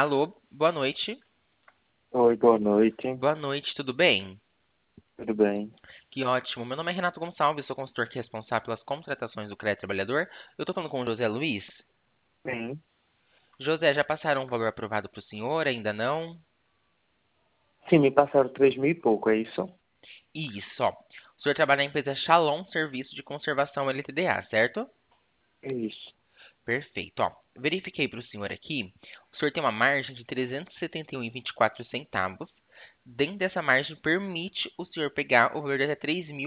Alô, boa noite. Oi, boa noite. Boa noite, tudo bem? Tudo bem? Que ótimo. Meu nome é Renato Gonçalves, sou consultor aqui responsável pelas contratações do Crédito Trabalhador. Eu tô falando com o José Luiz. Sim. José, já passaram um valor aprovado para o senhor? Ainda não? Sim, me passaram 3.000 e pouco, é isso? Isso, ó. O senhor trabalha na empresa Shalom Serviço de Conservação LTDA, certo? É isso. Perfeito, ó. Verifiquei para o senhor aqui. O senhor tem uma margem de 371,24 centavos. Dentro dessa margem, permite o senhor pegar o valor de até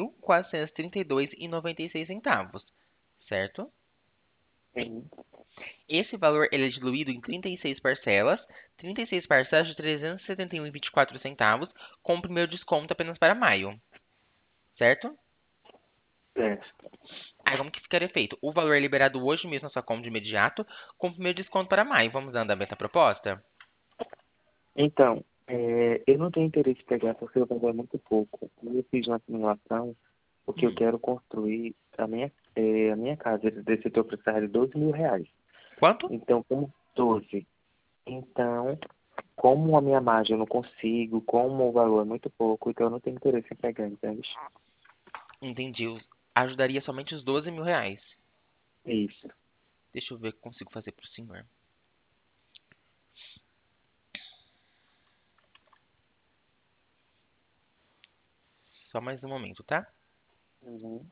3.432,96 centavos, certo? Sim. Esse valor ele é diluído em 36 parcelas de 371,24 centavos, com o primeiro desconto apenas para maio, certo? Certo. Aí como que ficaria feito? O valor é liberado hoje mesmo na sua conta de imediato, com o primeiro desconto para maio. Vamos dar andamento à proposta? Então, eu não tenho interesse em pegar porque o valor é muito pouco. Eu fiz uma simulação porque eu Hum. quero construir a minha casa. Desse setor precisar de 12 mil reais. Quanto? Então, como 12. Então, como a minha margem eu não consigo, como o valor é muito pouco, então eu não tenho interesse em pegar, entende? Entendi. Ajudaria somente os 12 mil reais. Isso. Deixa eu ver o que consigo fazer para o senhor. Só mais um momento, tá? Uhum.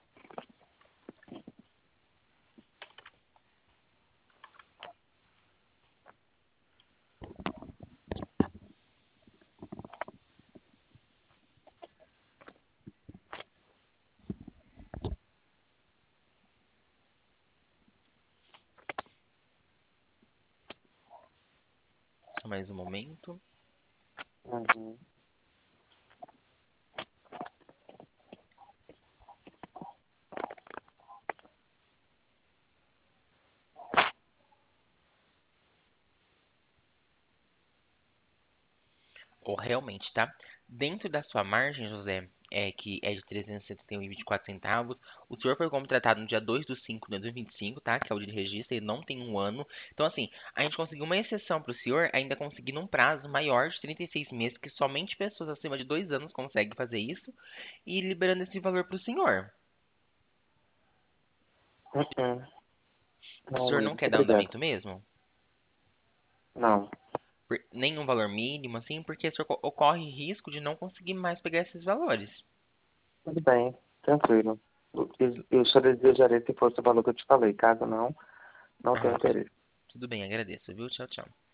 Só mais um momento. Uhum. Ou realmente, tá? Dentro da sua margem, José, que é de 371,24 centavos, o senhor foi contratado no dia 2 de 5 de 2025, tá? Que é o dia de registro, ele não tem um ano. Então, assim, a gente conseguiu uma exceção para o senhor, ainda conseguindo um prazo maior de 36 meses, que somente pessoas acima de 2 anos conseguem fazer isso, e liberando esse valor para o senhor. Uhum. O Não, senhor não muito quer dar obrigado. andamento mesmo? Não. Nenhum valor mínimo, assim, porque o senhor ocorre risco de não conseguir mais pegar esses valores. Tudo bem, tranquilo. Eu só desejaria se fosse o valor que eu te falei. Caso não, não tenho Ah, interesse. tudo bem, agradeço, viu? Tchau, tchau.